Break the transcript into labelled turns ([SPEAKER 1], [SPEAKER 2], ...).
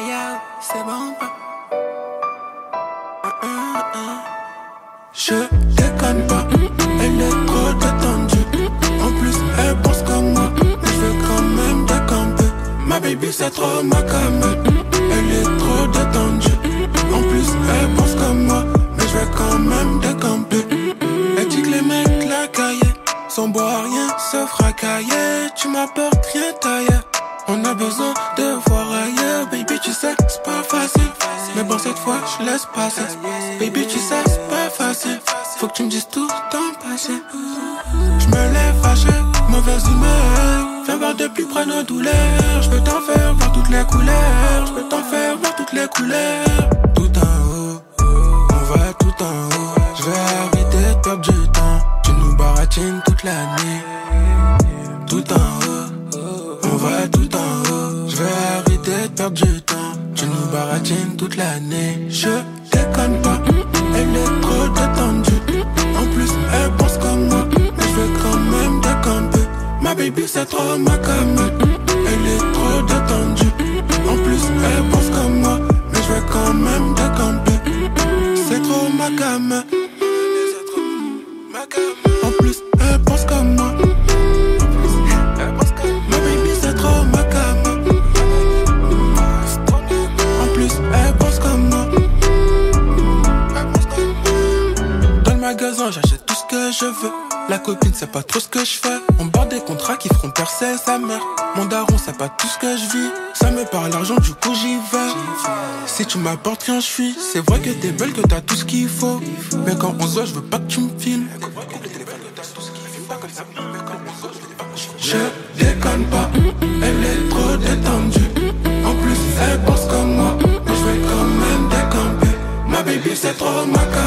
[SPEAKER 1] yo, c'est bon pas.
[SPEAKER 2] Je déconne pas, elle est trop détendue. En plus, elle pense comme moi, mais je vais quand même décamper. Ma baby, c'est trop ma cam. Elle est trop détendue. En plus, elle pense comme moi, mais je vais quand même décamper. Elle dit que les mecs la caillaient, sans boire rien se fracailler. Tu m'apportes rien taillé. On a besoin de voir ailleurs. Baby, tu sais, c'est pas facile. Mais bon, cette fois, je laisse passer. Baby, tu sais, c'est pas facile. Faut que tu me dises tout ton passé. Je me lève fâché, mauvaise humeur. Viens voir de plus près nos douleurs. Je peux t'en faire voir toutes les couleurs. Je peux t'en faire voir toutes les couleurs. Tout en haut, on va tout en haut. Je vais arrêter de perdre du temps. Tu nous baratines toute l'année. Tout en haut, on va tout en haut. Je vais arrêter de perdre du temps. Tu nous baratines toute l'année. Je déconne pas, elle est trop détendue. En plus, elle pense comme moi, mais je vais quand même décamper. Ma baby, c'est trop ma cam. Elle est trop détendue. En plus, elle pense comme moi, mais je vais quand même décamper. C'est trop ma cam. En plus, elle pense comme moi. Ma baby, c'est trop ma cam. En plus, elle pense comme moi. Dans le magasin, j'achète tout ce que je veux. La copine sait pas trop ce que je fais. On barre des contrats qui feront percer sa mère. Mon daron sait pas tout ce que je vis. Ça me parle l'argent, du coup j'y vais. Si tu m'apportes rien, je suis. C'est vrai que t'es belle, que t'as tout ce qu'il faut. Mais quand on se voit, je veux pas que tu me filmes. Je déconne pas, elle est trop détendue. En plus, elle pense comme moi, mais je vais quand même décamper. Ma baby, c'est trop ma cam.